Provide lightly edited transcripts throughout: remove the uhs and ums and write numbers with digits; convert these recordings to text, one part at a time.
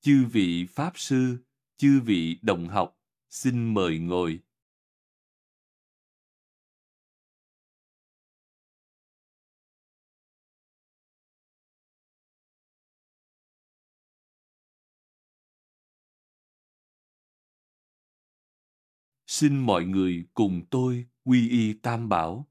Chư vị Pháp Sư, chư vị đồng học, xin mời ngồi. Xin mọi người cùng tôi quy y Tam Bảo.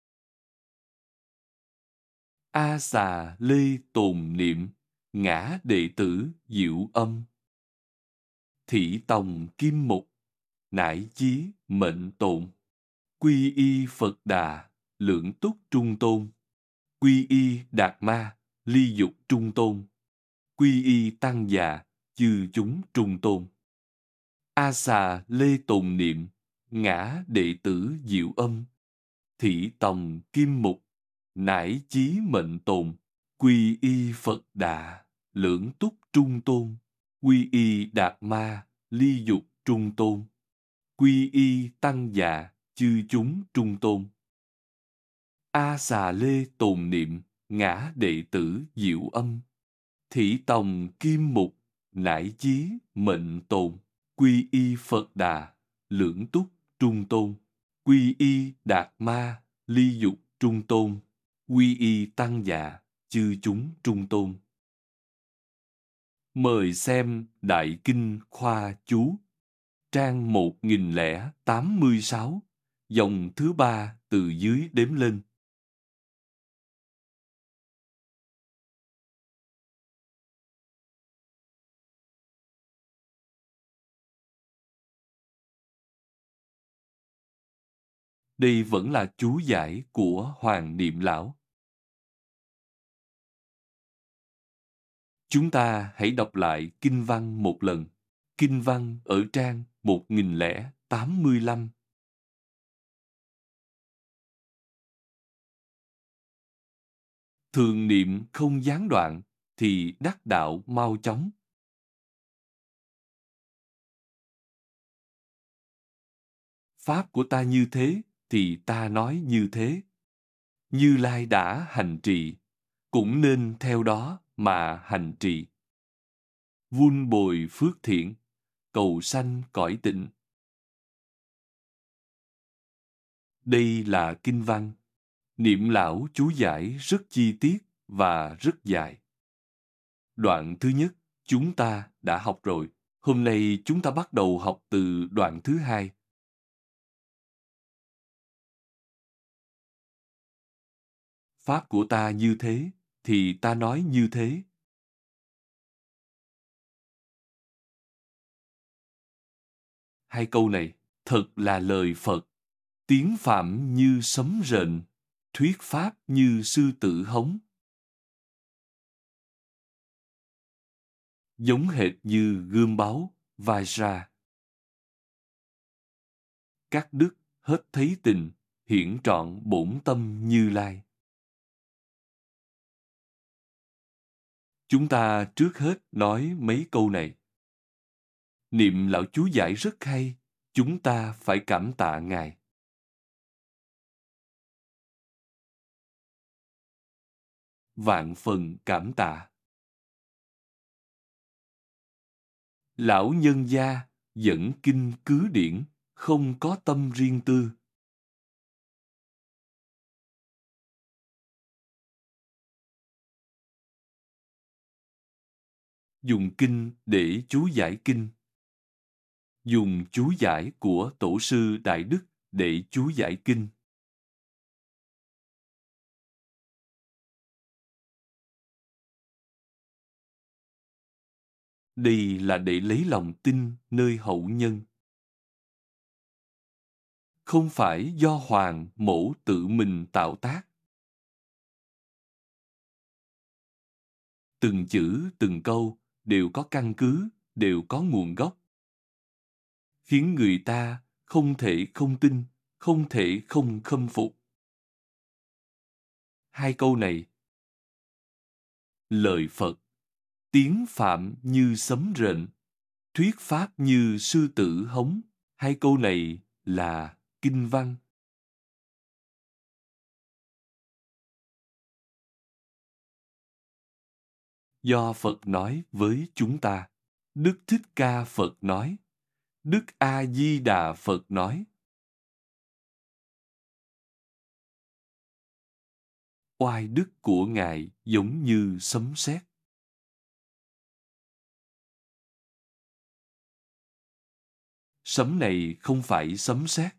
A xà lê tồn niệm, ngã đệ tử diệu âm. Thị tòng kim mục, nải chí mệnh tồn. Quy y Phật Đà, lưỡng túc trung tôn. Quy y Đạt Ma, ly dục trung tôn. Quy y Tăng già, chư chúng trung tôn. A xà lê tồn niệm, ngã đệ tử diệu âm. Thị tòng kim mục, nải chí mệnh tồn. Quy y Phật Đà, lưỡng túc trung tôn. Quy y Đạt Ma, ly dục trung tôn. Quy y Tăng già, chư chúng trung tôn. A xà lê tồn niệm, ngã đệ tử diệu âm. Thị tòng kim mục, nải chí mệnh tồn. Quy y Phật Đà, lưỡng túc trung tôn. Quy y Đạt Ma, ly dục trung tôn. Quy y Tăng già, chư chúng trung tôn. Mời xem Đại Kinh Khoa Chú, trang 1086, dòng thứ 3 từ dưới đếm lên. Đây vẫn là chú giải của Hoàng Niệm Lão. Chúng ta hãy đọc lại kinh văn một lần. Kinh văn ở trang 1085. Thường niệm không gián đoạn, thì đắc đạo mau chóng. Pháp của ta như thế, thì ta nói như thế. Như Lai đã hành trì, cũng nên theo đó mà hành trì. Vun bồi phước thiện, cầu sanh cõi tịnh. Đây là kinh văn. Niệm Lão chú giải rất chi tiết và rất dài. Đoạn thứ nhất chúng ta đã học rồi. Hôm nay chúng ta bắt đầu học từ đoạn thứ hai. Pháp của ta như thế, thì ta nói như thế. Hai câu này thật là lời Phật. Tiếng Phạm như sấm rền, thuyết Pháp như sư tử hống. Giống hệt như gươm báu, vai ra. Các đức hết thấy tình, hiển trọn bổn tâm Như Lai. Chúng ta trước hết nói mấy câu này. Niệm Lão chú giải rất hay, chúng ta phải cảm tạ Ngài. Vạn phần cảm tạ. Lão nhân gia dẫn kinh cứ điển, không có tâm riêng tư. Dùng kinh để chú giải kinh. Dùng chú giải của Tổ sư Đại Đức để chú giải kinh. Đây là để lấy lòng tin nơi hậu nhân. Không phải do Hoàng Mẫu tự mình tạo tác. Từng chữ, từng câu đều có căn cứ, đều có nguồn gốc. Khiến người ta không thể không tin, không thể không khâm phục. Hai câu này. Lời Phật, tiếng Phạm như sấm rền, thuyết Pháp như sư tử hống. Hai câu này là kinh văn. Do Phật nói với chúng ta, Đức Thích Ca Phật nói, Đức A Di Đà Phật nói. Oai đức của Ngài giống như sấm sét. Sấm này không phải sấm sét.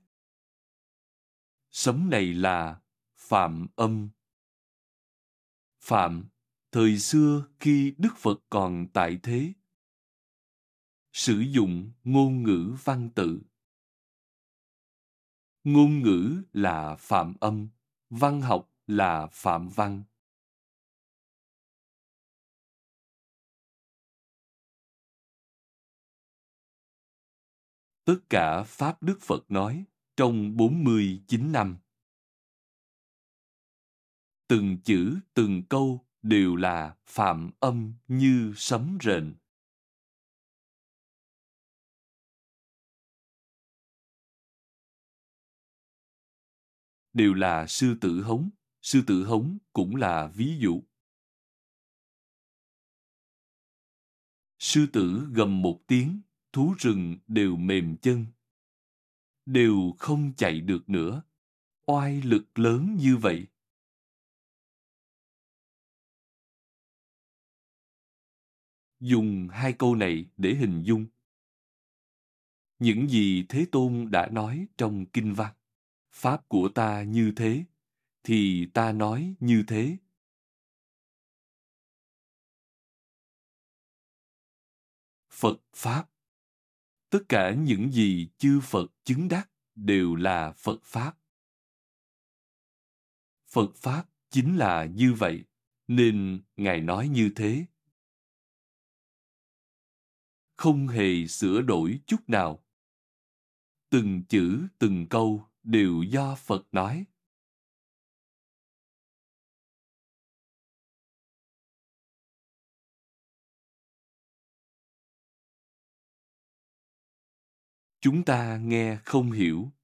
Sấm này là phạm âm. Phạm, thời xưa khi Đức Phật còn tại thế, sử dụng ngôn ngữ văn tự. Ngôn ngữ là phạm âm, văn học là phạm văn. Tất cả Pháp Đức Phật nói trong 49 năm. Từng chữ, từng câu đều là phạm âm như sấm rền. Đều là sư tử hống. Sư tử hống cũng là ví dụ. Sư tử gầm một tiếng, thú rừng đều mềm chân, đều không chạy được nữa. Oai lực lớn như vậy. Dùng hai câu này để hình dung những gì Thế Tôn đã nói trong kinh văn. Pháp của ta như thế, thì ta nói như thế. Phật Pháp. Tất cả những gì chư Phật chứng đắc đều là Phật Pháp. Phật Pháp chính là như vậy, nên Ngài nói như thế. Không hề sửa đổi chút nào. Từng chữ, từng câu đều do Phật nói. Chúng ta nghe không hiểu.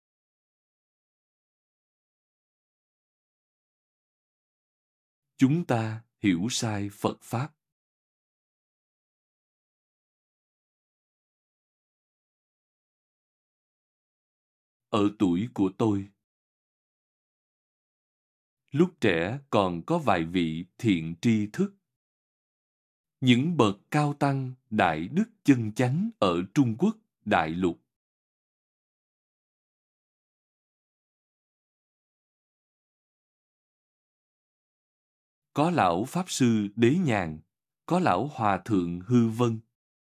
Chúng ta hiểu sai Phật Pháp. Ở tuổi của tôi, lúc trẻ còn có vài vị thiện tri thức. Những bậc cao tăng đại đức chân chánh ở Trung Quốc đại lục. Có lão Pháp Sư Đế Nhàn, có lão Hòa Thượng Hư Vân.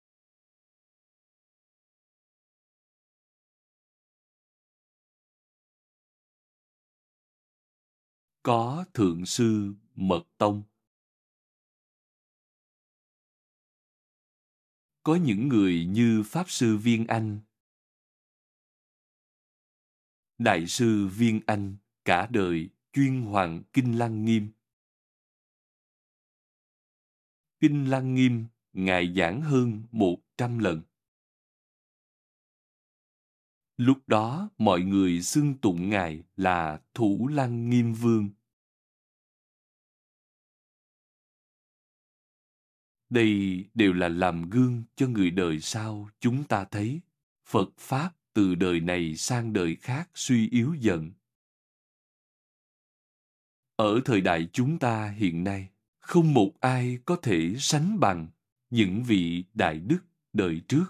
Có Thượng Sư Mật Tông. Có những người như Pháp Sư Viên Anh. Đại sư Viên Anh cả đời chuyên hoằng Kinh Lăng Nghiêm. Kinh Lăng Nghiêm, Ngài giảng hơn 100 lần. Lúc đó, mọi người xưng tụng Ngài là Thủ Lăng Nghiêm Vương. Đây đều là làm gương cho người đời sau chúng ta thấy Phật Pháp từ đời này sang đời khác suy yếu dần. Ở thời đại chúng ta hiện nay, không một ai có thể sánh bằng những vị đại đức đời trước.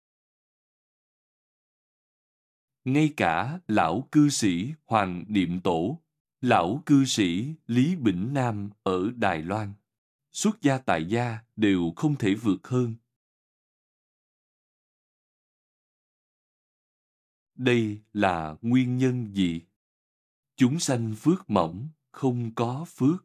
Ngay cả lão cư sĩ Hoàng Niệm Tổ, lão cư sĩ Lý Bỉnh Nam ở Đài Loan, xuất gia tại gia đều không thể vượt hơn. Đây là nguyên nhân gì? Chúng sanh phước mỏng, không có phước.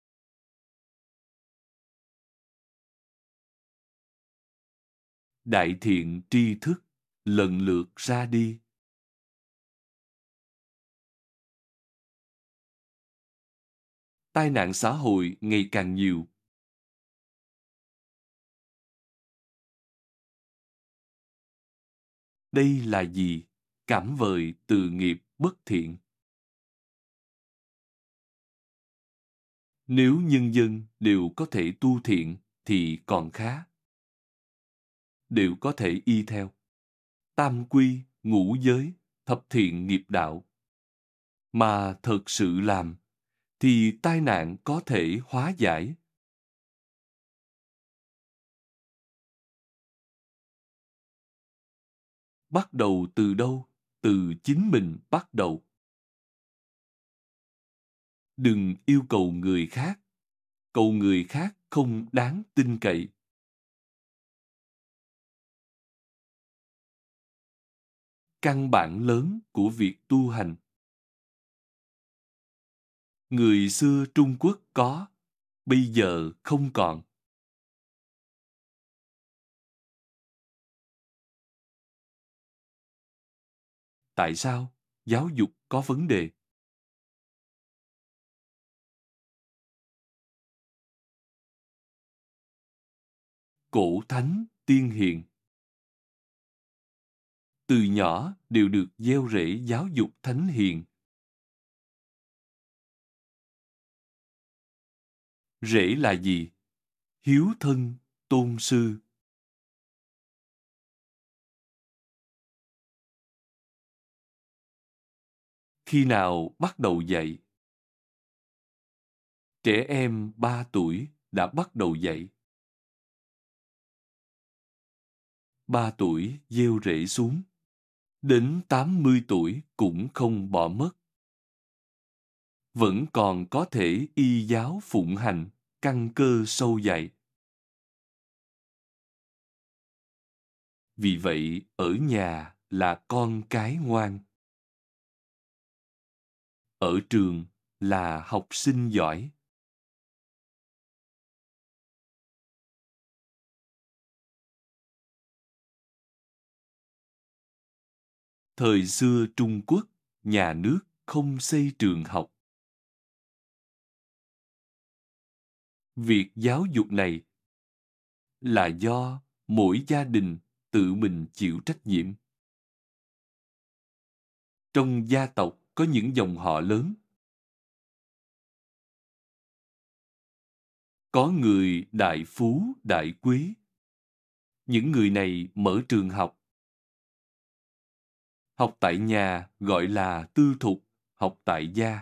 Đại thiện tri thức lần lượt ra đi. Tai nạn xã hội ngày càng nhiều. Đây là gì? Cảm vời từ nghiệp bất thiện. Nếu nhân dân đều có thể tu thiện thì còn khá. đều có thể y theo. Tam quy, ngũ giới, thập thiện nghiệp đạo. Mà thực sự làm, thì tai nạn có thể hóa giải. Bắt đầu từ đâu? Từ chính mình bắt đầu. Đừng yêu cầu người khác. Cầu người khác không đáng tin cậy. Căn bản lớn của việc tu hành. Người xưa Trung Quốc có, bây giờ không còn. Tại sao? Giáo dục có vấn đề. Cổ thánh tiên hiền từ nhỏ đều được gieo rễ giáo dục thánh hiền. Rễ là gì? Hiếu thân, tôn sư. Khi nào bắt đầu dạy? Trẻ em 3 tuổi đã bắt đầu dạy. 3 tuổi gieo rễ xuống. Đến 80 tuổi cũng không bỏ mất. Vẫn còn có thể y giáo phụng hành, căn cơ sâu dày. Vì vậy, ở nhà là con cái ngoan. Ở trường là học sinh giỏi. Thời xưa Trung Quốc, nhà nước không xây trường học. Việc giáo dục này là do mỗi gia đình tự mình chịu trách nhiệm. Trong gia tộc có những dòng họ lớn. Có người đại phú, đại quý. Những người này mở trường học. Học tại nhà gọi là tư thục, học tại gia.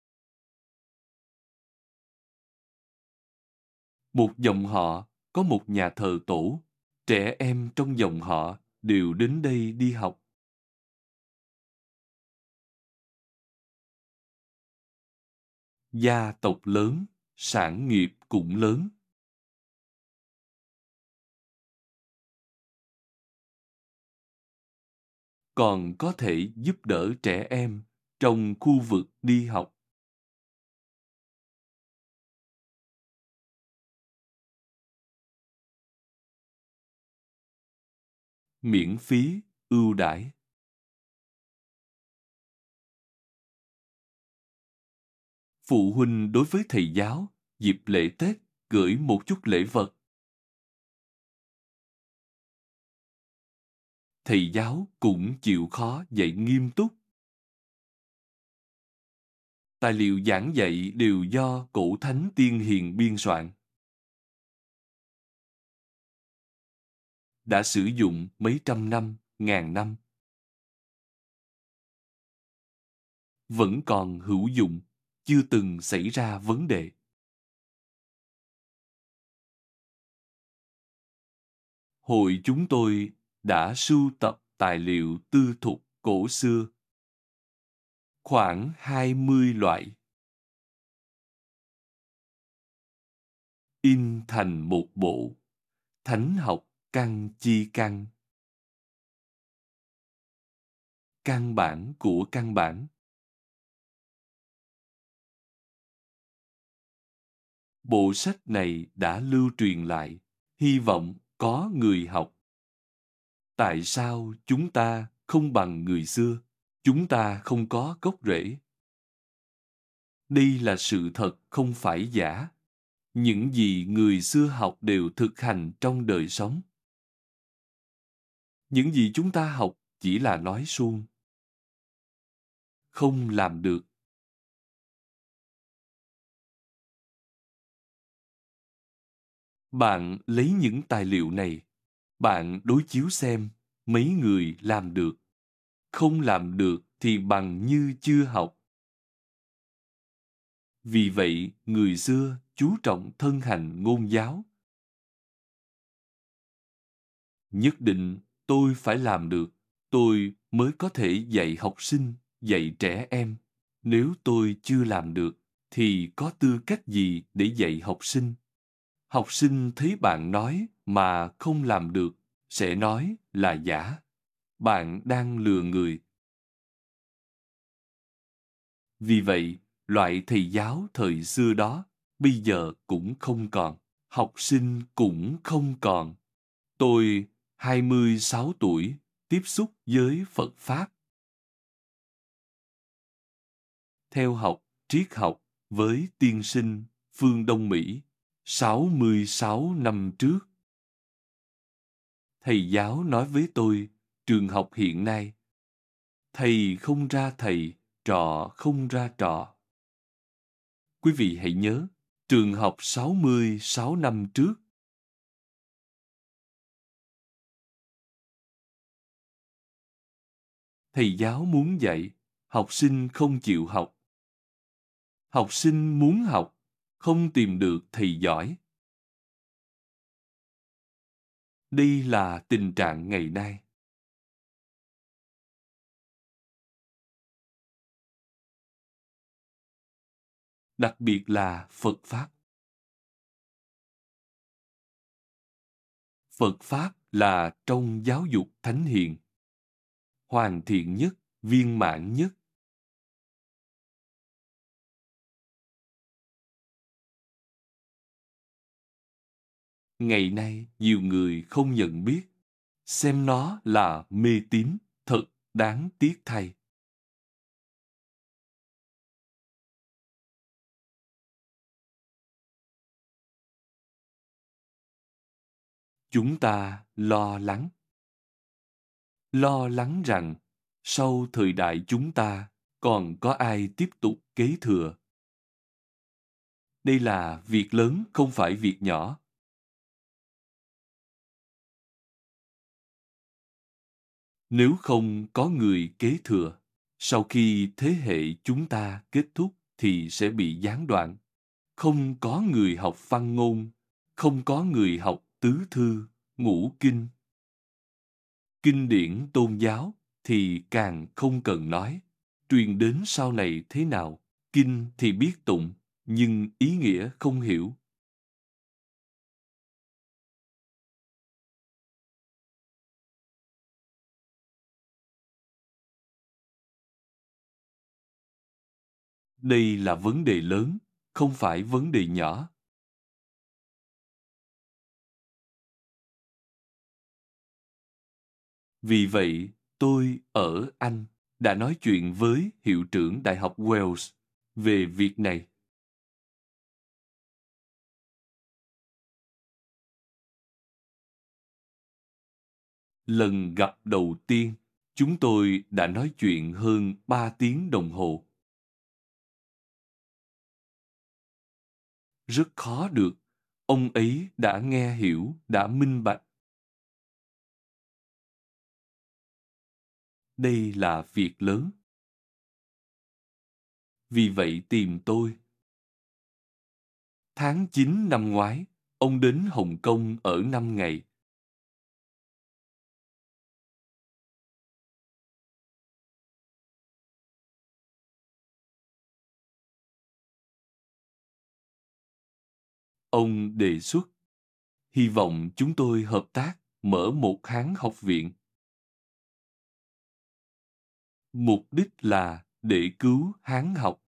Một dòng họ có một nhà thờ tổ, trẻ em trong dòng họ đều đến đây đi học. Gia tộc lớn, sản nghiệp cũng lớn. Còn có thể giúp đỡ trẻ em trong khu vực đi học. Miễn phí, ưu đãi. Phụ huynh đối với thầy giáo, dịp lễ Tết gửi một chút lễ vật. Thầy giáo cũng chịu khó dạy nghiêm túc. Tài liệu giảng dạy đều do cổ thánh tiên hiền biên soạn. Đã sử dụng mấy trăm năm, ngàn năm. Vẫn còn hữu dụng, chưa từng xảy ra vấn đề. Hội chúng tôi đã sưu tập tài liệu tư thục cổ xưa. Khoảng 20 loại. In thành một bộ. Thánh học căn chi căn. Căn bản của căn bản. Bộ sách này đã lưu truyền lại, hy vọng có người học. Tại sao chúng ta không bằng người xưa? Chúng ta không có gốc rễ. Đây là sự thật không phải giả. Những gì người xưa học đều thực hành trong đời sống. Những gì chúng ta học chỉ là nói suông. Không làm được. Bạn lấy những tài liệu này, Bạn đối chiếu xem mấy người làm được. Không làm được thì bằng như chưa học. Vì vậy, người xưa chú trọng thân hành ngôn giáo. Nhất định tôi phải làm được, tôi mới có thể dạy học sinh, dạy trẻ em. Nếu tôi chưa làm được, thì có tư cách gì để dạy học sinh? Học sinh thấy bạn nói mà không làm được, sẽ nói là giả. Bạn đang lừa người. Vì vậy, loại thầy giáo thời xưa đó, bây giờ cũng không còn. Học sinh cũng không còn. Tôi, 26 tuổi, tiếp xúc với Phật Pháp. Theo học triết học với tiên sinh phương Đông Mỹ, 66 năm trước. Thầy giáo nói với tôi, trường học hiện nay, thầy không ra thầy, trò không ra trò. Quý vị hãy nhớ, trường học 66 năm trước. Thầy giáo muốn dạy, học sinh không chịu học. Học sinh muốn học, không tìm được thầy giỏi. Đây là tình trạng ngày nay. Đặc biệt là Phật Pháp. Phật Pháp là trong giáo dục thánh hiền, hoàn thiện nhất, viên mãn nhất. Ngày nay, nhiều người không nhận biết, xem nó là mê tín, thật đáng tiếc thay. Chúng ta lo lắng rằng sau thời đại chúng ta còn có ai tiếp tục kế thừa. Đây là việc lớn, không phải việc nhỏ. Nếu không có người kế thừa, sau khi thế hệ chúng ta kết thúc thì sẽ bị gián đoạn. Không có người học văn ngôn, không có người học tứ thư, ngũ kinh. Kinh điển tôn giáo thì càng không cần nói. Truyền đến sau này thế nào, kinh thì biết tụng, nhưng ý nghĩa không hiểu. Đây là vấn đề lớn, không phải vấn đề nhỏ. Vì vậy, tôi ở Anh đã nói chuyện với hiệu trưởng Đại học Wales về việc này. Lần gặp đầu tiên, chúng tôi đã nói chuyện hơn 3 tiếng đồng hồ. Rất khó được. Ông ấy đã nghe hiểu, đã minh bạch. Đây là việc lớn. Vì vậy tìm tôi. Tháng 9 năm ngoái, ông đến Hồng Kông ở 5 ngày. Ông đề xuất, hy vọng chúng tôi hợp tác mở một Hán học viện. Mục đích là để cứu Hán học.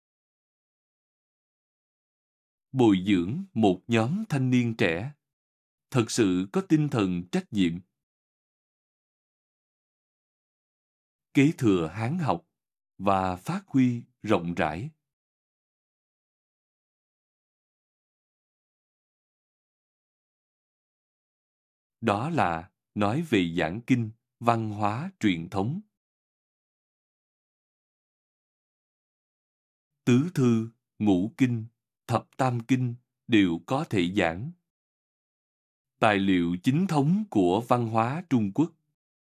Bồi dưỡng một nhóm thanh niên trẻ, thật sự có tinh thần trách nhiệm. Kế thừa Hán học và phát huy rộng rãi. Đó là nói về giảng kinh, văn hóa truyền thống. Tứ thư, ngũ kinh, thập tam kinh đều có thể giảng. Tài liệu chính thống của văn hóa Trung Quốc.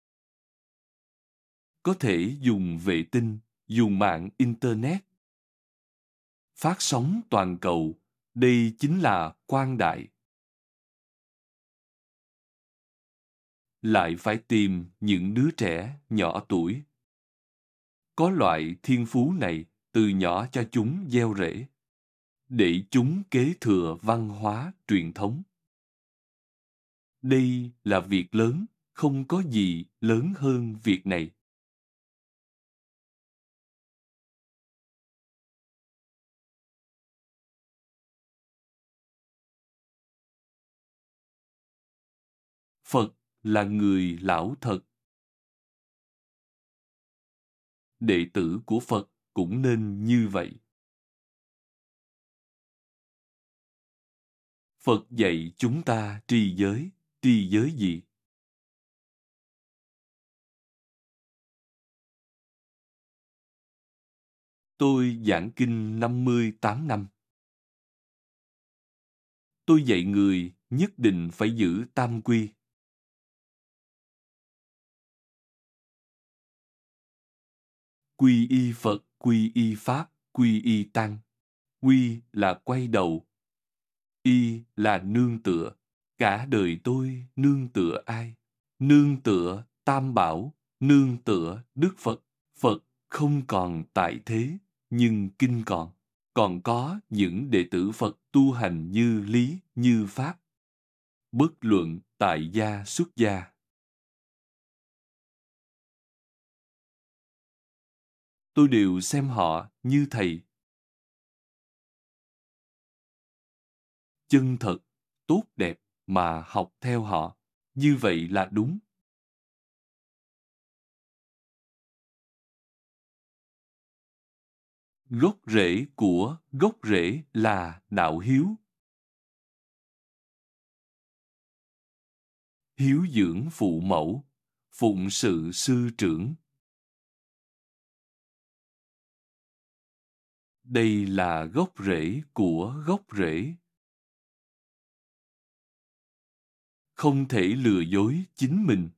Có thể dùng vệ tinh, dùng mạng Internet. Phát sóng toàn cầu, đây chính là quang đại. Lại phải tìm những đứa trẻ nhỏ tuổi. Có loại thiên phú này từ nhỏ cho chúng gieo rễ, để chúng kế thừa văn hóa truyền thống. Đây là việc lớn, không có gì lớn hơn việc này. Phật là người lão thật. Đệ tử của Phật cũng nên như vậy. Phật dạy chúng ta tri giới gì? Tôi giảng kinh 58 năm. Tôi dạy người nhất định phải giữ tam quy. Quy y Phật, quy y Pháp, quy y Tăng. Quy là quay đầu. Y là nương tựa. Cả đời tôi nương tựa ai? Nương tựa Tam Bảo, nương tựa Đức Phật. Phật không còn tại thế, nhưng kinh còn. Còn có những đệ tử Phật tu hành như lý, như pháp. Bất luận tại gia xuất gia. Tôi đều xem họ như thầy. Chân thật, tốt đẹp mà học theo họ. Như vậy là đúng. Gốc rễ của gốc rễ là đạo hiếu. Hiếu dưỡng phụ mẫu, phụng sự sư trưởng. Đây là gốc rễ của gốc rễ. Không thể lừa dối chính mình.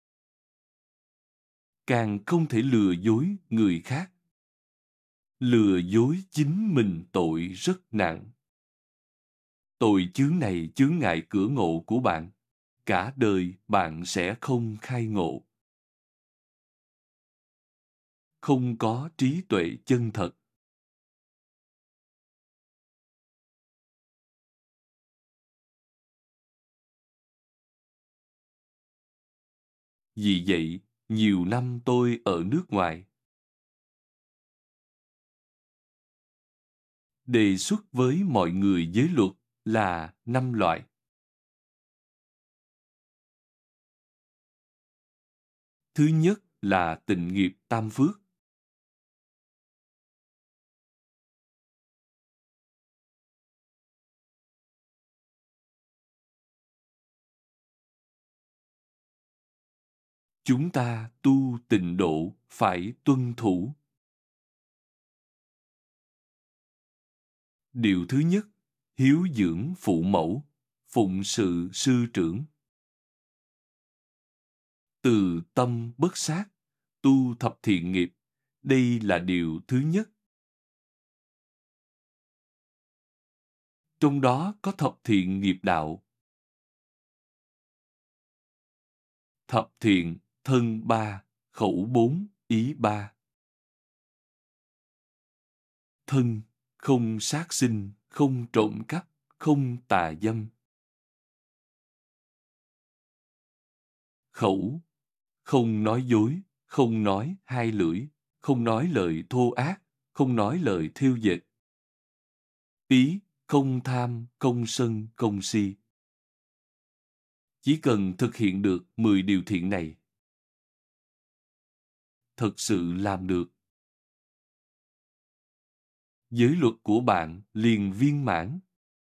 Càng không thể lừa dối người khác. Lừa dối chính mình tội rất nặng. Tội chướng này chướng ngại cửa ngộ của bạn. Cả đời bạn sẽ không khai ngộ. Không có trí tuệ chân thật. Vì vậy, nhiều năm tôi ở nước ngoài. Đề xuất với mọi người giới luật là 5 loại. Thứ nhất là tịnh nghiệp tam phước. Chúng ta tu tịnh độ phải tuân thủ. Điều thứ nhất, hiếu dưỡng phụ mẫu, phụng sự sư trưởng. Từ tâm bất sát, tu thập thiện nghiệp. Đây là điều thứ nhất. Trong đó có thập thiện nghiệp đạo. Thập thiện, thân 3, khẩu 4, ý 3. Thân, không sát sinh, không trộm cắp, không tà dâm. Khẩu, không nói dối, không nói hai lưỡi, không nói lời thô ác, không nói lời thêu dệt. Ý, không tham, không sân, không si. Chỉ cần thực hiện được 10 điều thiện này, thật sự làm được, giới luật của bạn liền viên mãn.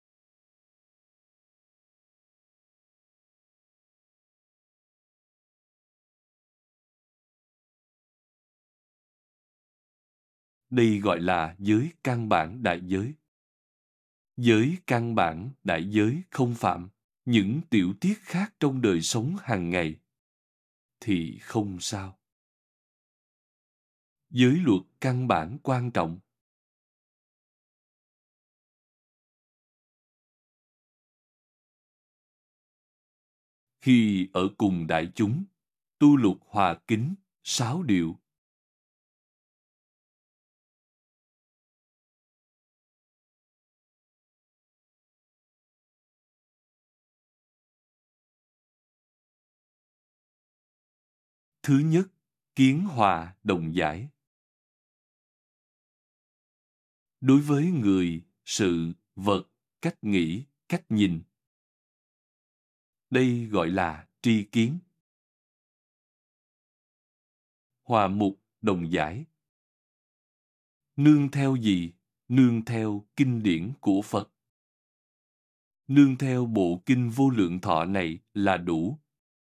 Đây gọi là giới căn bản đại giới. Giới căn bản đại giới không phạm. những tiểu tiết khác trong đời sống hàng ngày thì không sao. Giới luật căn bản quan trọng. Khi ở cùng đại chúng, tu luật hòa kính, 6 điều. Thứ nhất, kiến hòa đồng giải. Đối với người, sự, vật, cách nghĩ, cách nhìn. Đây gọi là tri kiến. Hòa mục đồng giải. Nương theo gì? Nương theo kinh điển của Phật. Nương theo bộ kinh Vô Lượng Thọ này là đủ.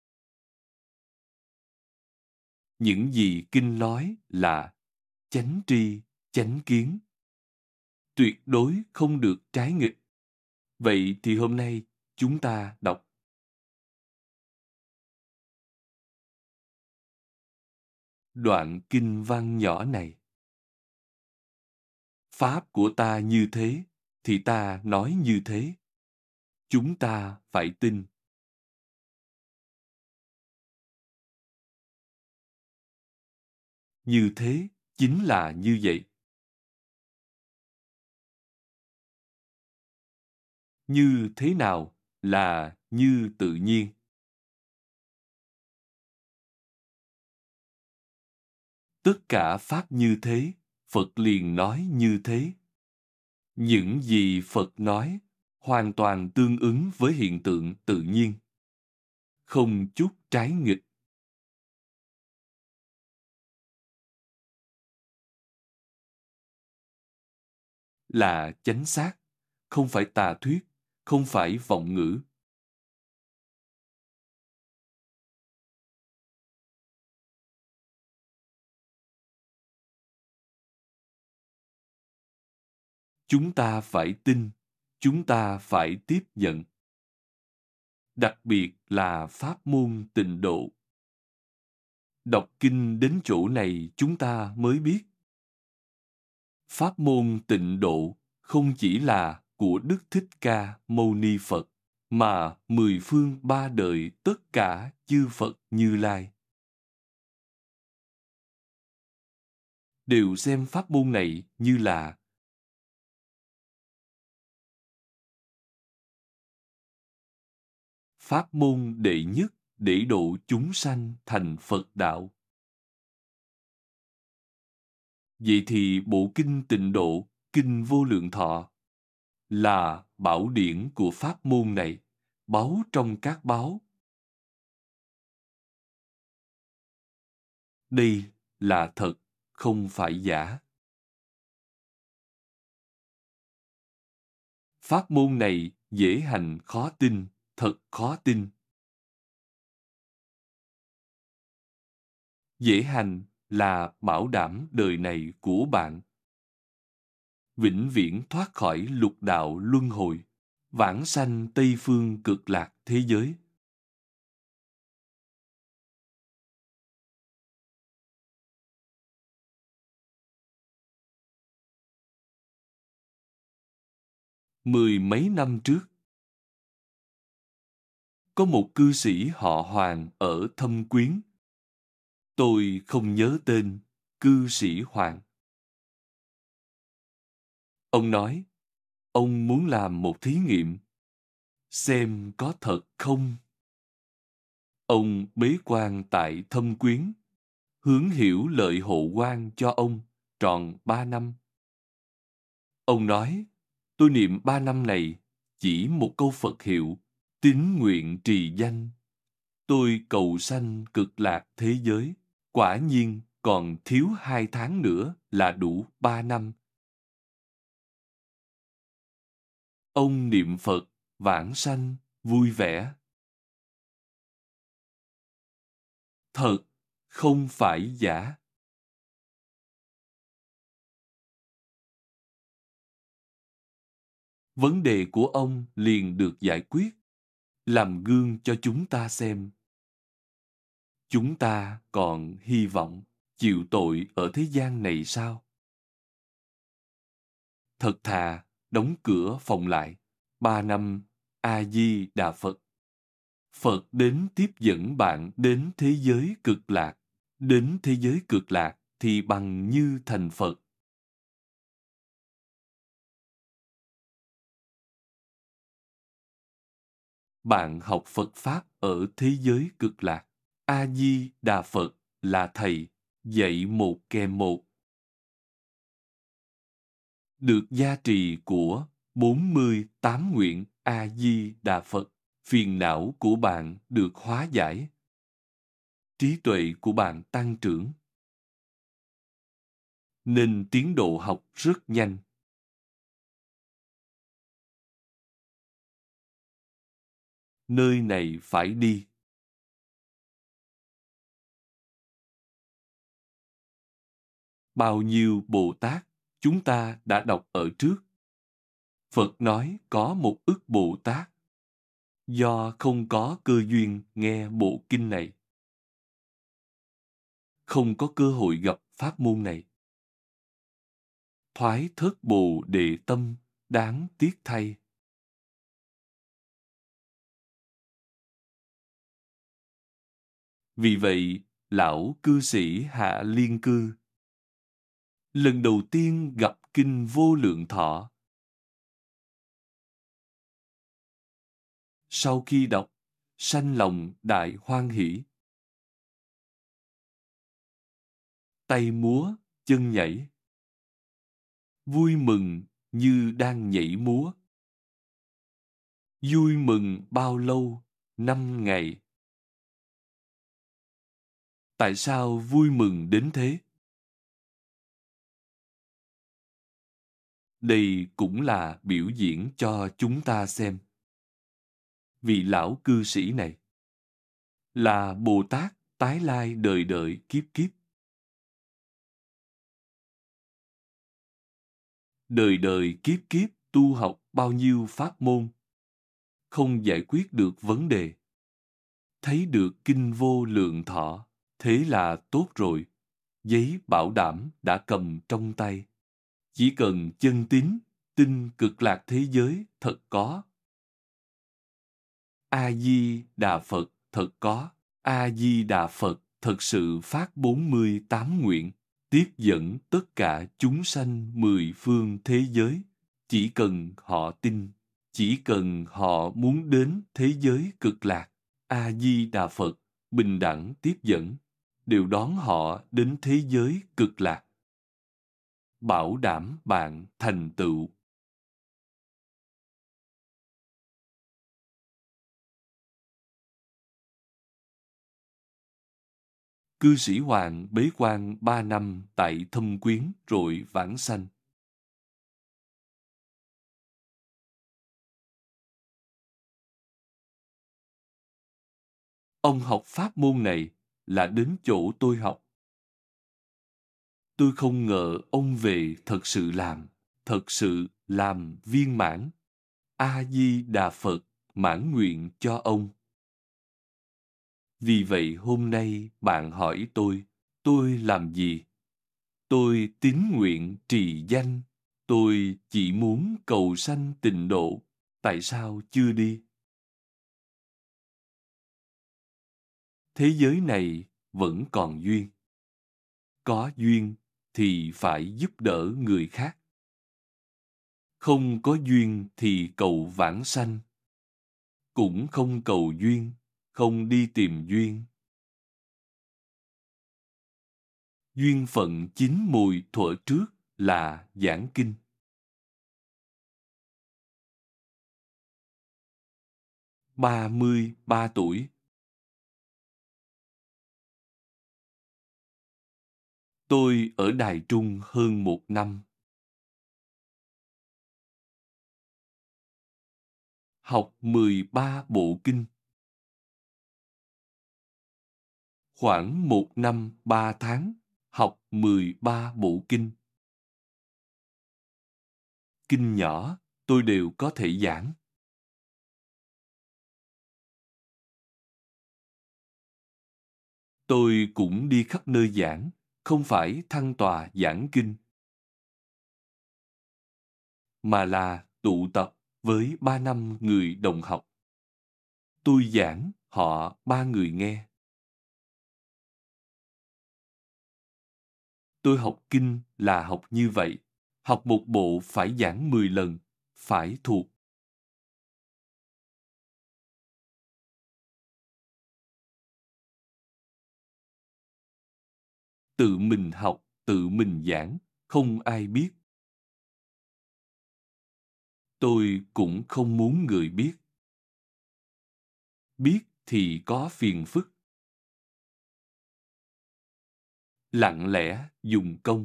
Những gì kinh nói là chánh tri, chánh kiến. Tuyệt đối không được trái nghịch. Vậy thì hôm nay chúng ta đọc đoạn kinh văn nhỏ này. Pháp của ta như thế, thì ta nói như thế. Chúng ta phải tin. Như thế chính là như vậy. Như thế nào là như tự nhiên? Tất cả pháp như thế, Phật liền nói như thế. Những gì Phật nói hoàn toàn tương ứng với hiện tượng tự nhiên. Không chút trái nghịch. Là chánh xác, không phải tà thuyết, không phải vọng ngữ. Chúng ta phải tin, chúng ta phải tiếp nhận. Đặc biệt là pháp môn tịnh độ. Đọc kinh đến chỗ này chúng ta mới biết. Pháp môn tịnh độ không chỉ là của Đức Thích Ca Mâu Ni Phật, mà mười phương ba đời tất cả chư Phật Như Lai đều xem pháp môn này như là pháp môn đệ nhất để độ chúng sanh thành Phật đạo. Vậy thì bộ kinh tịnh độ, kinh Vô Lượng Thọ là bảo điển của pháp môn này, báu trong các báu. Đây là thật, không phải giả. Pháp môn này dễ hành khó tin, thật khó tin. Dễ hành là bảo đảm đời này của bạn. Vĩnh viễn thoát khỏi lục đạo luân hồi, vãng sanh Tây phương cực lạc thế giới. Mười mấy năm trước, có một cư sĩ họ Hoàng ở Thâm Quyến. Tôi không nhớ tên cư sĩ Hoàng. Ông nói, ông muốn làm một thí nghiệm, xem có thật không. Ông bế quan tại Thâm Quyến, hướng hiểu lợi hộ quan cho ông tròn 3 năm. Ông nói, tôi niệm 3 năm này chỉ một câu Phật hiệu, tín nguyện trì danh. Tôi cầu sanh cực lạc thế giới, quả nhiên còn thiếu 2 tháng nữa là đủ 3 năm. Ông niệm Phật, vãng sanh, vui vẻ. Thật, không phải giả. Vấn đề của ông liền được giải quyết. làm gương cho chúng ta xem. Chúng ta còn hy vọng chịu tội ở thế gian này sao? Thật thà, đóng cửa phòng lại. 3 năm A-di-đà Phật. Phật đến tiếp dẫn bạn đến thế giới cực lạc. Đến thế giới cực lạc thì bằng như thành Phật. Bạn học Phật Pháp ở thế giới cực lạc. A-di-đà Phật là Thầy, dạy một kèm một. Được gia trì của 48 nguyện A-di-đà Phật, phiền não của bạn được hóa giải. Trí tuệ của bạn tăng trưởng. Nên tiến độ học rất nhanh. Nơi này phải đi. Bao nhiêu Bồ Tát chúng ta đã đọc ở trước. Phật nói có 1 ức Bồ Tát. Do không có cơ duyên nghe bộ kinh này, không có cơ hội gặp pháp môn này. Thoái thất Bồ Đề tâm, đáng tiếc thay. Vì vậy, lão cư sĩ Hạ Liên Cư lần đầu tiên gặp kinh Vô Lượng Thọ. Sau khi đọc, sanh lòng đại hoan hỷ. Tay múa, chân nhảy. Vui mừng như đang nhảy múa. Vui mừng bao lâu? 5 ngày. Tại sao vui mừng đến thế? Đây cũng là biểu diễn cho chúng ta xem. Vị lão cư sĩ này là Bồ Tát tái lai đời đời kiếp kiếp. Đời đời kiếp kiếp tu học bao nhiêu pháp môn, không giải quyết được vấn đề. Thấy được kinh Vô Lượng Thọ, thế là tốt rồi. Giấy bảo đảm đã cầm trong tay. Chỉ cần chân tín, tin cực lạc thế giới thật có. A-di-đà Phật thật có. A-di-đà Phật thật sự phát 48 nguyện, tiếp dẫn tất cả chúng sanh 10 phương thế giới. Chỉ cần họ tin, chỉ cần họ muốn đến thế giới cực lạc, A-di-đà Phật bình đẳng tiếp dẫn, đều đón họ đến thế giới cực lạc. Bảo đảm bạn thành tựu. Cư sĩ Hoàng bế quan 3 năm tại Thâm Quyến rồi vãng sanh. Ông học pháp môn này là đến chỗ tôi học. Tôi không ngờ ông về thật sự làm viên mãn. A-di-đà Phật mãn nguyện cho ông. Vì vậy hôm nay bạn hỏi tôi làm gì? Tôi tín nguyện trì danh, tôi chỉ muốn cầu sanh tịnh độ, tại sao chưa đi? Thế giới này vẫn còn duyên. Có duyên thì phải giúp đỡ người khác. Không có duyên thì cầu vãng sanh. Cũng không cầu duyên, không đi tìm duyên. Duyên phận chín mùi thuở trước là giảng kinh. 33 tuổi. Tôi ở Đài Trung hơn 1 năm. Học 13 bộ kinh. Khoảng 1 năm 3 tháng, học 13 bộ kinh. Kinh nhỏ, tôi đều có thể giảng. Tôi cũng đi khắp nơi giảng, không phải thăng tọa giảng kinh, mà là tụ tập với 3-5 người đồng học. Tôi giảng, họ 3 người nghe. Tôi học kinh là học như vậy. Học một bộ phải giảng 10 lần, phải thuộc. Tự mình học, tự mình giảng, không ai biết. Tôi cũng không muốn người biết. Biết thì có phiền phức. Lặng lẽ dùng công.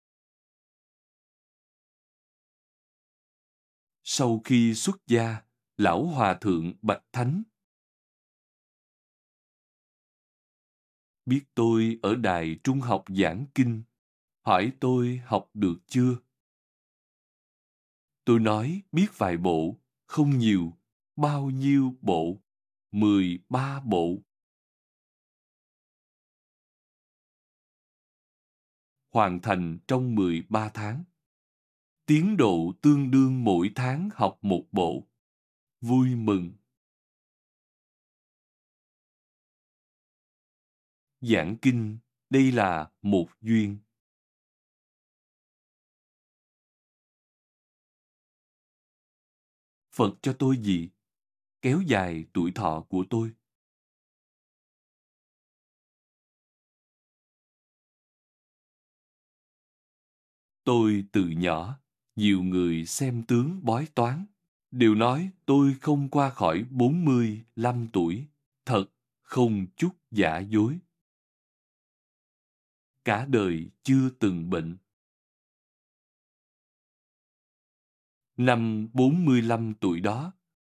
Sau khi xuất gia, Lão Hòa Thượng Bạch Thánh biết tôi ở đài trung học giảng kinh, hỏi tôi học được chưa. Tôi nói biết vài bộ, không nhiều. Bao nhiêu bộ? 13 bộ. Hoàn thành trong 13 tháng. Tiến độ tương đương mỗi tháng học một bộ. Vui mừng. Giảng kinh, đây là một duyên. Phật cho tôi gì? Kéo dài tuổi thọ của tôi. Tôi từ nhỏ, nhiều người xem tướng bói toán, đều nói tôi không qua khỏi 45 tuổi. Thật, không chút giả dối. Cả đời chưa từng bệnh. Năm 45 tuổi đó,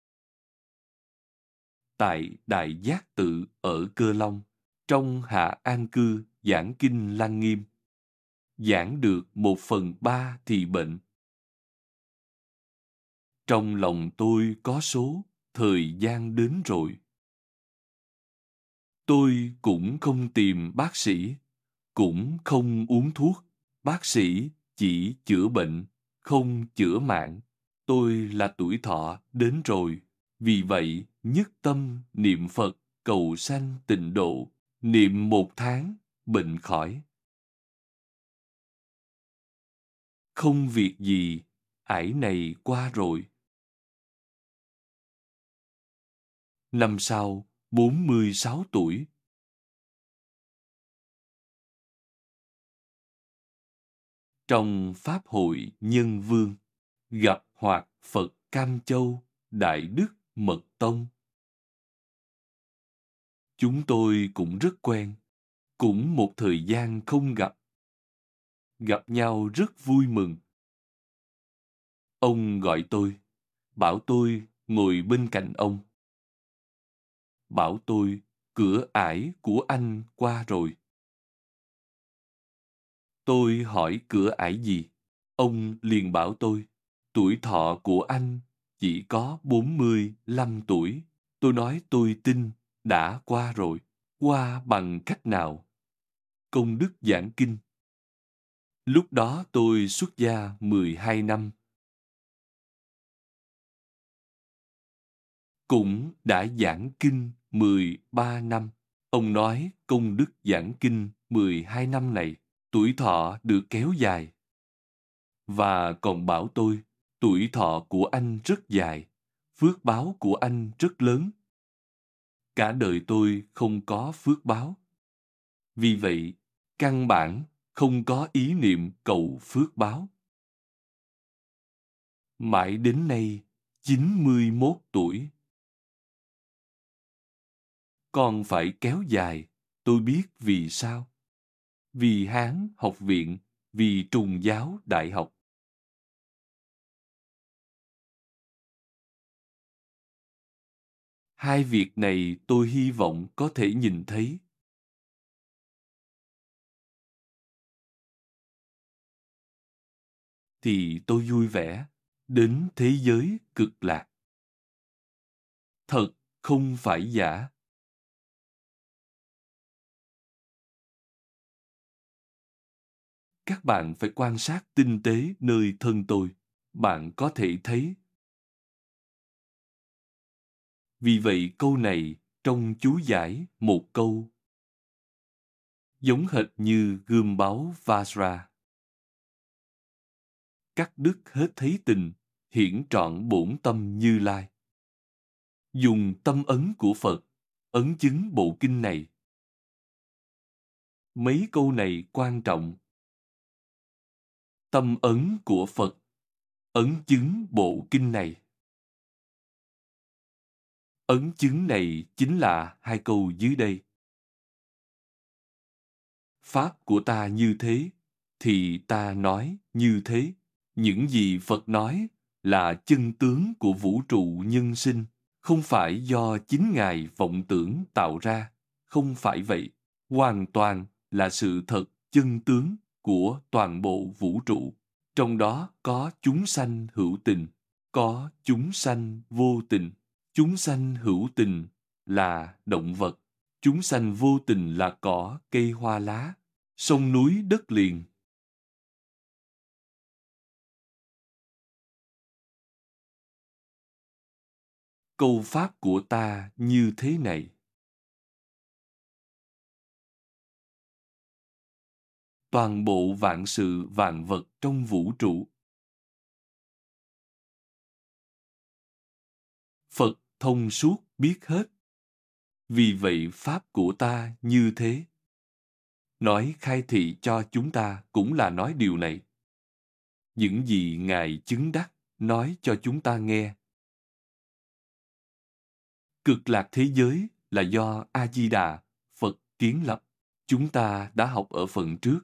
tại Đại Giác Tự ở Cơ Long, trong Hạ An Cư giảng kinh Lăng Nghiêm, giảng được 1/3 thì bệnh. Trong lòng tôi có số, thời gian đến rồi. Tôi cũng không tìm bác sĩ, cũng không uống thuốc. Bác sĩ chỉ chữa bệnh, không chữa mạng. Tôi là tuổi thọ đến rồi. Vì vậy, nhất tâm niệm Phật, cầu sanh tịnh độ. Niệm 1 tháng, bệnh khỏi. Không việc gì, ải này qua rồi. Năm sau, 46 tuổi. Trong Pháp hội Nhân Vương, gặp Hoạt Phật Cam Châu, Đại Đức Mật Tông. Chúng tôi cũng rất quen, cũng một thời gian không gặp. Gặp nhau rất vui mừng. Ông gọi tôi, bảo tôi ngồi bên cạnh ông. Bảo tôi cửa ải của anh qua rồi. Tôi hỏi cửa ải gì? Ông liền bảo tôi, tuổi thọ của anh chỉ có 45 tuổi. Tôi nói tôi tin, đã qua rồi. Qua bằng cách nào? Công đức giảng kinh. Lúc đó tôi xuất gia 12 năm. Cũng đã giảng kinh 13 năm. Ông nói công đức giảng kinh 12 năm này, tuổi thọ được kéo dài. Và còn bảo tôi, tuổi thọ của anh rất dài, phước báo của anh rất lớn. Cả đời tôi không có phước báo. Vì vậy, căn bản không có ý niệm cầu phước báo. Mãi đến nay, 91 tuổi. Còn phải kéo dài, tôi biết vì sao. Vì Hán học viện, vì Trùng giáo đại học. Hai việc này tôi hy vọng có thể nhìn thấy. Thì tôi vui vẻ, đến thế giới cực lạc. Thật không phải giả. các bạn phải quan sát tinh tế nơi thân tôi. Bạn có thể thấy. Vì vậy câu này trong chú giải một câu giống hệt như gươm báo Vajra. Cắt đứt hết thấy tình, hiển trọn bổn tâm Như Lai. Dùng tâm ấn của Phật, ấn chứng bộ kinh này. Mấy câu này quan trọng. Tâm ấn của Phật, ấn chứng bộ kinh này. Ấn chứng này chính là hai câu dưới đây. Pháp của ta như thế, thì ta nói như thế. Những gì Phật nói là chân tướng của vũ trụ nhân sinh, không phải do chính Ngài vọng tưởng tạo ra. Không phải vậy, hoàn toàn là sự thật chân tướng của toàn bộ vũ trụ. Trong đó có chúng sanh hữu tình, có chúng sanh vô tình. Chúng sanh hữu tình là động vật, chúng sanh vô tình là cỏ, cây hoa lá, sông núi đất liền. Câu pháp của ta như thế này. Toàn bộ vạn sự vạn vật trong vũ trụ. Phật thông suốt biết hết. Vì vậy pháp của ta như thế. Nói khai thị cho chúng ta cũng là nói điều này. Những gì Ngài chứng đắc, nói cho chúng ta nghe. Cực lạc thế giới là do A-di-đà, Phật kiến lập. Chúng ta đã học ở phần trước.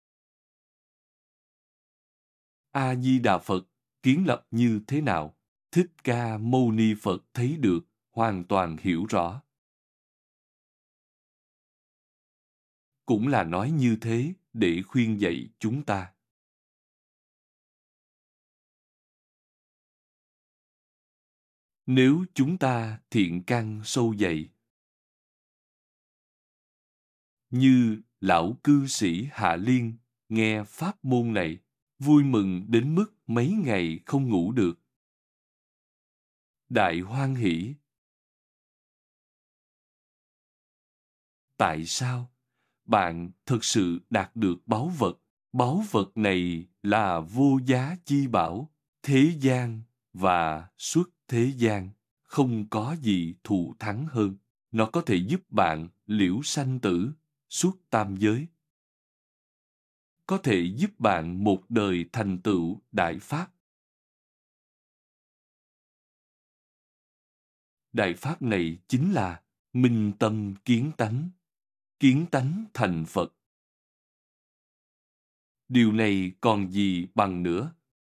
A-di-đà Phật kiến lập như thế nào? Thích Ca Mâu Ni Phật thấy được, hoàn toàn hiểu rõ. Cũng là nói như thế để khuyên dạy chúng ta. Nếu chúng ta thiện căn sâu dày, như lão cư sĩ Hạ Liên nghe pháp môn này, vui mừng đến mức mấy ngày không ngủ được. Đại hoan hỷ. Tại sao? Bạn thực sự đạt được báu vật. Báu vật này là vô giá chi bảo, thế gian và xuất thế gian. Không có gì thù thắng hơn. Nó có thể giúp bạn liễu sanh tử, suốt tam giới. Có thể giúp bạn một đời thành tựu đại pháp. Đại pháp này chính là minh tâm kiến tánh thành Phật. Điều này còn gì bằng nữa?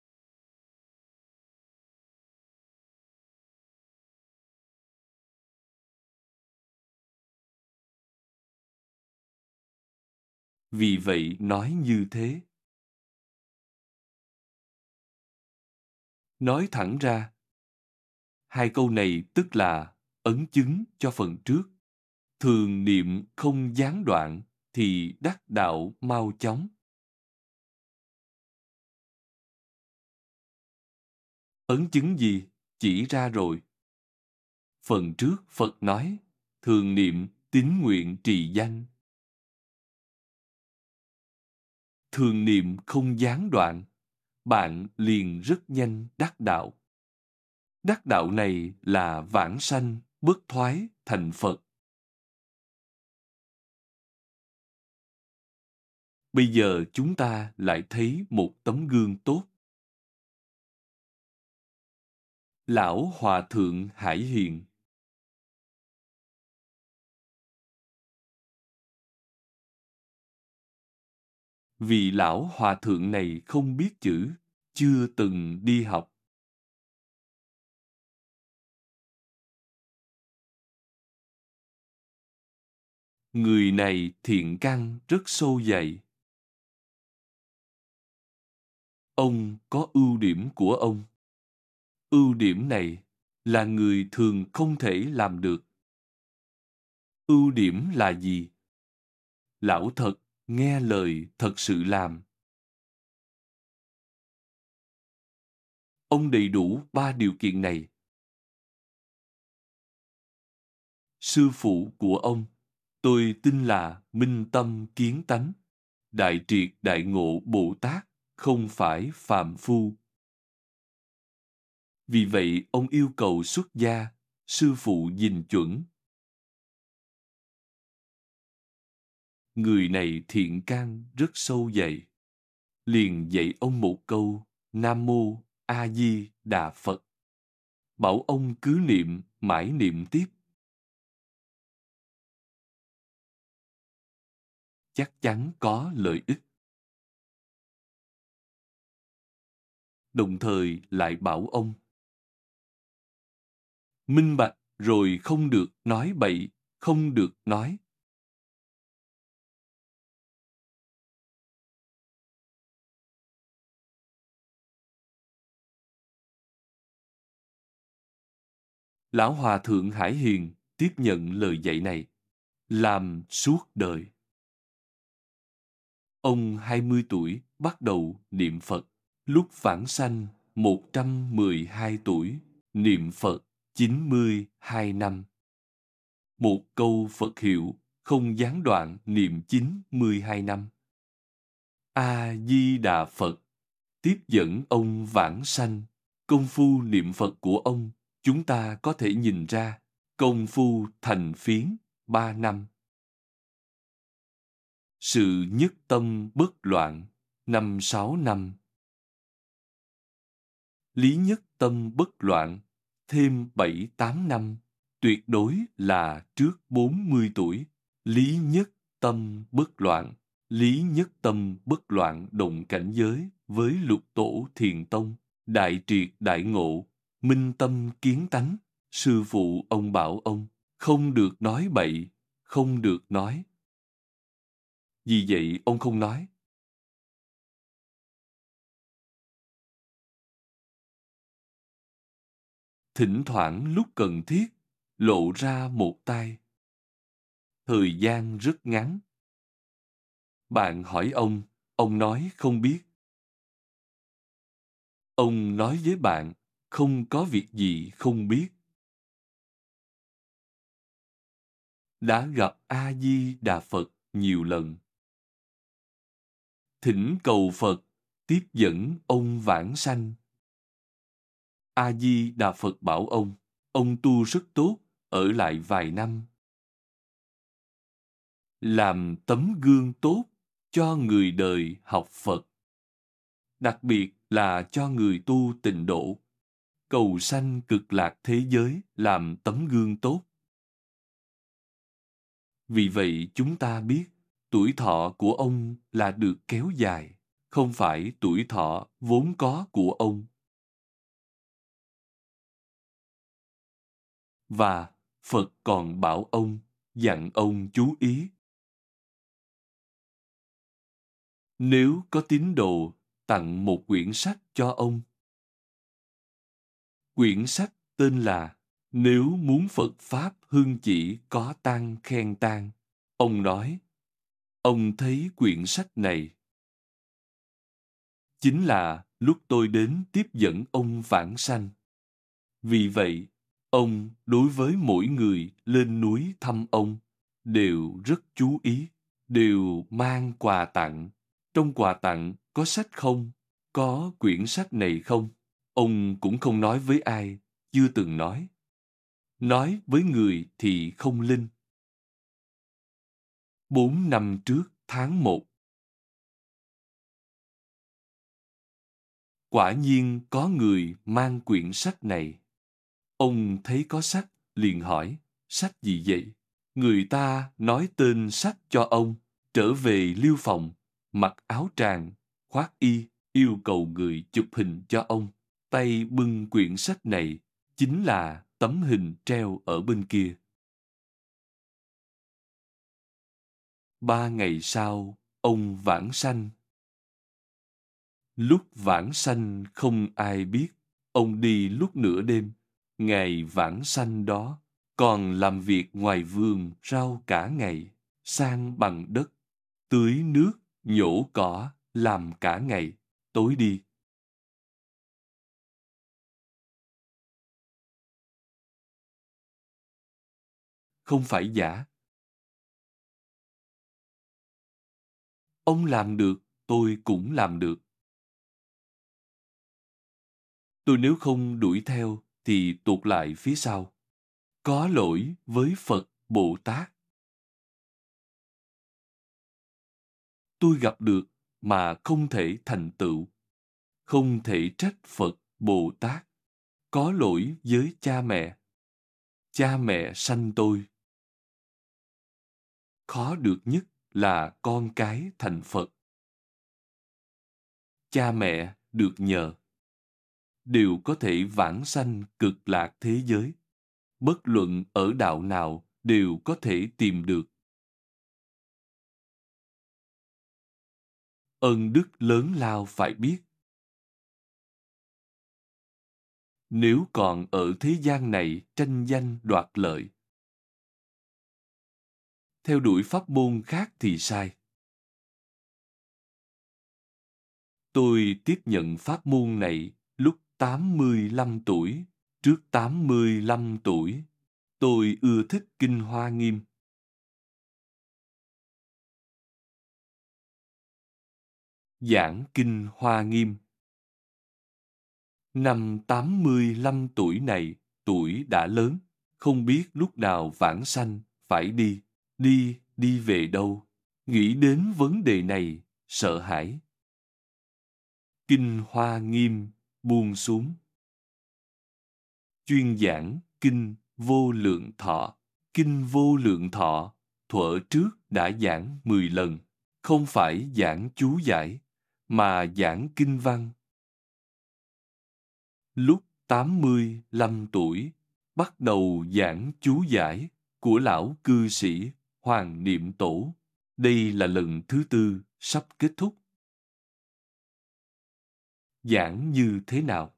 Vì vậy nói như thế. Nói thẳng ra, hai câu này tức là ấn chứng cho phần trước. Thường niệm không gián đoạn thì đắc đạo mau chóng. Ấn chứng gì? Chỉ ra rồi. Phần trước Phật nói, thường niệm tín nguyện trì danh. Thường niệm không gián đoạn, bạn liền rất nhanh đắc đạo. Đắc đạo này là vãng sanh, bất thoái thành Phật. Bây giờ chúng ta lại thấy một tấm gương tốt. Lão Hòa Thượng Hải Hiền. Vì lão Hòa Thượng này không biết chữ, chưa từng đi học. Người này thiện căn rất sâu dày. Ông có ưu điểm của ông. Ưu điểm này là người thường không thể làm được. Ưu điểm là gì? Lão thật, nghe lời thật sự làm. ông đầy đủ 3 điều kiện này. Sư phụ của ông, tôi tin là minh tâm kiến tánh, đại triệt đại ngộ Bồ Tát, không phải phàm phu. Vì vậy, ông yêu cầu xuất gia, sư phụ nhìn chuẩn. Người này thiện căn rất sâu dày. Liền dạy ông một câu Nam Mô A Di Đà Phật. Bảo ông cứ niệm, mãi niệm tiếp. Chắc chắn có lợi ích. Đồng thời lại bảo ông minh bạch rồi không được nói bậy, không được nói. Lão Hòa Thượng Hải Hiền tiếp nhận lời dạy này, làm suốt đời. Ông 20 tuổi bắt đầu niệm Phật, lúc vãng sanh 112 tuổi, niệm Phật 92 năm. Một câu Phật hiệu không gián đoạn niệm 92 năm. A-di-đà Phật tiếp dẫn ông vãng sanh. Công phu niệm Phật của ông, chúng ta có thể nhìn ra công phu thành phiến 3 năm. Sự nhất tâm bất loạn 5-6 năm. Lý nhất tâm bất loạn thêm 7-8 năm. Tuyệt đối là trước 40 tuổi. Lý nhất tâm bất loạn. Lý nhất tâm bất loạn động cảnh giới với lục tổ thiền tông, đại triệt đại ngộ, minh tâm kiến tánh. Sư phụ ông bảo ông không được nói bậy, không được nói. Vì vậy ông không nói. Thỉnh thoảng lúc cần thiết, lộ ra một tay. Thời gian rất ngắn. Bạn hỏi ông nói không biết. Ông nói với bạn, không có việc gì không biết. Đã gặp A-di-đà Phật nhiều lần. Thỉnh cầu Phật, tiếp dẫn ông vãng sanh. A-di-đà Phật bảo ông tu rất tốt, ở lại vài năm. Làm tấm gương tốt cho người đời học Phật. Đặc biệt là cho người tu tịnh độ, cầu sanh cực lạc thế giới làm tấm gương tốt. Vì vậy chúng ta biết, tuổi thọ của ông là được kéo dài, không phải tuổi thọ vốn có của ông. Và Phật còn bảo ông, dặn ông chú ý. Nếu có tín đồ tặng một quyển sách cho ông. Quyển sách tên là Nếu muốn Phật Pháp hương chỉ có tăng khen tăng. Ông nói, ông thấy quyển sách này chính là lúc tôi đến tiếp dẫn ông vãng sanh. Vì vậy, ông đối với mỗi người lên núi thăm ông đều rất chú ý, đều mang quà tặng. Trong quà tặng có sách không? Có quyển sách này không? Ông cũng không nói với ai, chưa từng nói. Nói với người thì không linh. 4 năm trước, tháng 1. Quả nhiên có người mang quyển sách này. Ông thấy có sách, liền hỏi, sách gì vậy? Người ta nói tên sách cho ông, trở về Liêu Phòng, mặc áo tràng, khoác y, yêu cầu người chụp hình cho ông. Tay bưng quyển sách này, chính là tấm hình treo ở bên kia. 3 ngày sau, ông vãng sanh. Lúc vãng sanh không ai biết, ông đi lúc nửa đêm, ngày vãng sanh đó, còn làm việc ngoài vườn rau cả ngày, san bằng đất, tưới nước, nhổ cỏ, làm cả ngày, tối đi. không phải giả. Ông làm được, tôi cũng làm được. Tôi nếu không đuổi theo thì tụt lại phía sau. Có lỗi với Phật Bồ Tát. Tôi gặp được mà không thể thành tựu. Không thể trách Phật Bồ Tát. Có lỗi với cha mẹ. Cha mẹ sanh tôi. Khó được nhất là con cái thành Phật. Cha mẹ được nhờ. Đều có thể vãng sanh cực lạc thế giới. Bất luận ở đạo nào đều có thể tìm được. Ân đức lớn lao phải biết. Nếu còn ở thế gian này tranh danh đoạt lợi, theo đuổi pháp môn khác thì sai. Tôi tiếp nhận pháp môn này lúc 85 tuổi. Trước 85 tuổi, tôi ưa thích Kinh Hoa Nghiêm. Giảng Kinh Hoa Nghiêm. Năm 85 tuổi này, tuổi đã lớn, không biết lúc nào vãng sanh, phải đi về đâu. Nghĩ đến vấn đề này, sợ hãi. Kinh Hoa Nghiêm buông xuống. Chuyên giảng Kinh Vô Lượng Thọ. Kinh Vô Lượng Thọ, thuở trước đã giảng 10 lần, không phải giảng chú giải, mà giảng kinh văn. Lúc 85 tuổi, bắt đầu giảng chú giải của lão cư sĩ Hoàng Niệm Tổ. Đây là lần thứ 4 sắp kết thúc. Giảng như thế nào?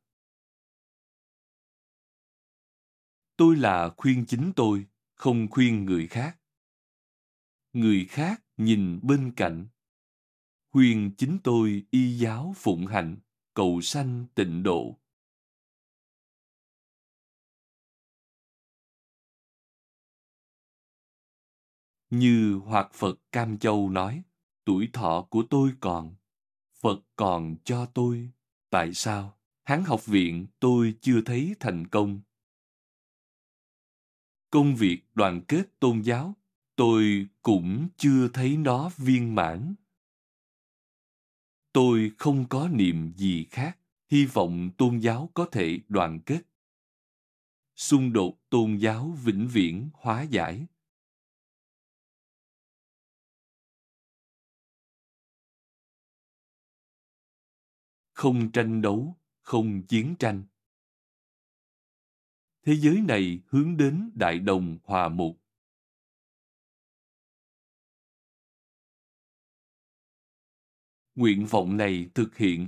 Tôi là khuyên chính tôi, không khuyên người khác. Người khác nhìn bên cạnh. Khuyên chính tôi y giáo phụng hành, cầu sanh tịnh độ. Như Hoạt Phật Cam Châu nói, tuổi thọ của tôi còn, Phật còn cho tôi. Tại sao? Hán học viện tôi chưa thấy thành công. Công việc đoàn kết tôn giáo, tôi cũng chưa thấy nó viên mãn. Tôi không có niềm gì khác, hy vọng tôn giáo có thể đoàn kết. Xung đột tôn giáo vĩnh viễn hóa giải. Không tranh đấu, không chiến tranh. Thế giới này hướng đến đại đồng hòa mục. Nguyện vọng này thực hiện,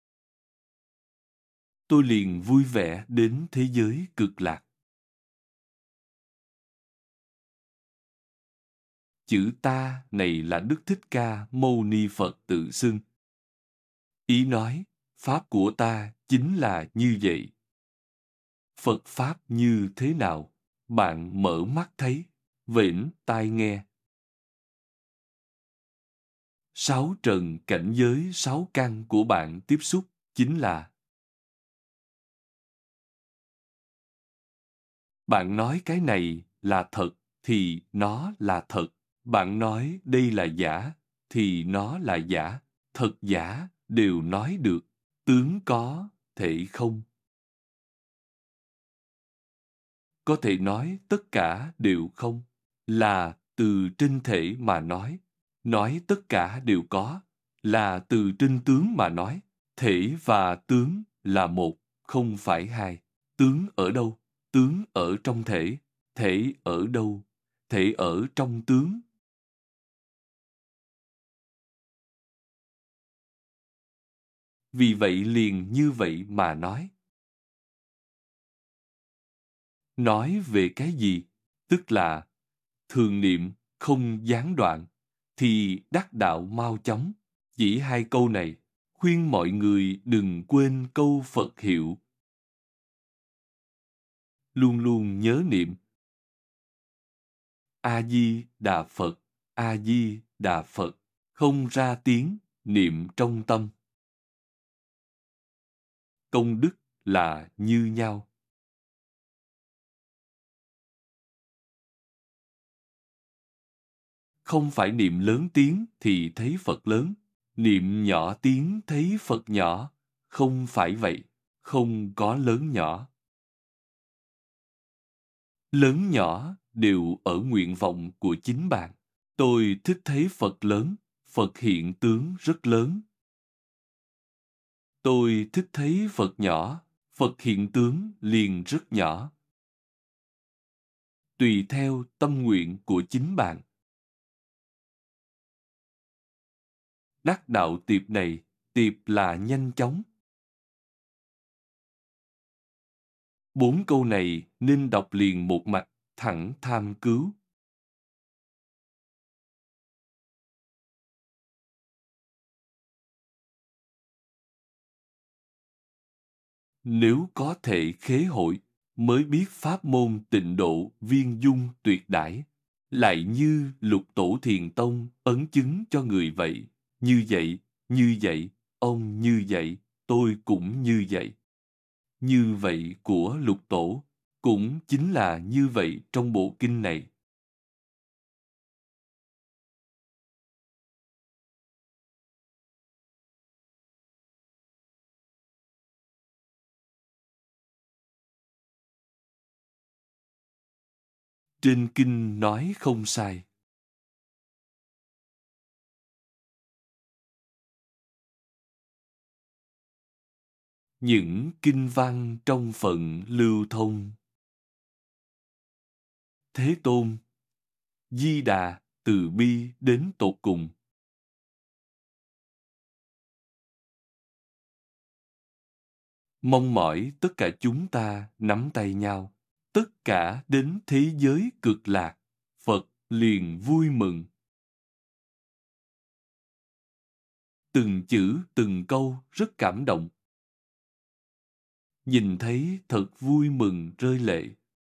tôi liền vui vẻ đến thế giới cực lạc. Chữ ta này là Đức Thích Ca Mâu Ni Phật tự xưng. Ý nói, Pháp của ta chính là như vậy. Phật Pháp như thế nào? Bạn mở mắt thấy, vểnh tai nghe. 6 trần cảnh giới 6 căn của bạn tiếp xúc chính là bạn nói cái này là thật thì nó là thật. Bạn nói đây là giả thì nó là giả. Thật giả đều nói được. Tướng có, thể không. Có thể nói tất cả đều không. Là từ trên thể mà nói. Nói tất cả đều có. Là từ trên tướng mà nói. Thể và tướng là một, không phải hai. Tướng ở đâu? Tướng ở trong thể. Thể ở đâu? Thể ở trong tướng. Vì vậy liền như vậy mà nói. Nói về cái gì? Tức là thường niệm không gián đoạn, thì đắc đạo mau chóng. Chỉ 2 câu này, khuyên mọi người đừng quên câu Phật hiệu. Luôn luôn nhớ niệm. A Di Đà Phật, A Di Đà Phật, không ra tiếng, niệm trong tâm. Công đức là như nhau. Không phải niệm lớn tiếng thì thấy Phật lớn, niệm nhỏ tiếng thấy Phật nhỏ. Không phải vậy, không có lớn nhỏ. Lớn nhỏ đều ở nguyện vọng của chính bạn. Tôi thích thấy Phật lớn, Phật hiện tướng rất lớn. Tôi thích thấy Phật nhỏ, Phật hiện tướng liền rất nhỏ. Tùy theo tâm nguyện của chính bạn. Đắc đạo tiệp này, tiệp là nhanh chóng. 4 câu này nên đọc liền một mạch, thẳng tham cứu. Nếu có thể khế hội, mới biết pháp môn tịnh độ viên dung tuyệt đãi, lại như lục tổ thiền tông ấn chứng cho người vậy. Như vậy, ông như vậy, tôi cũng như vậy. Như vậy của lục tổ, cũng chính là như vậy trong bộ kinh này. Trên kinh nói không sai. Những kinh văn trong phận lưu thông. Thế Tôn, Di Đà từ bi đến tột cùng. Mong mỏi tất cả chúng ta nắm tay nhau, tất cả đến thế giới cực lạc, Phật liền vui mừng. Từng chữ, từng câu rất cảm động. Nhìn thấy thật vui mừng rơi lệ.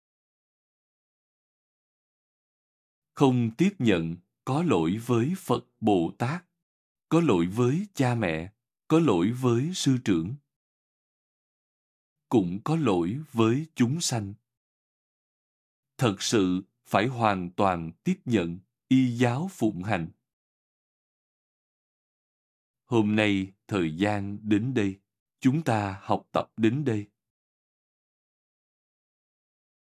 Không tiếp nhận, có lỗi với Phật Bồ Tát, có lỗi với cha mẹ, có lỗi với sư trưởng, cũng có lỗi với chúng sanh. Thật sự phải hoàn toàn tiếp nhận, y giáo phụng hành. Hôm nay thời gian đến đây, chúng ta học tập đến đây.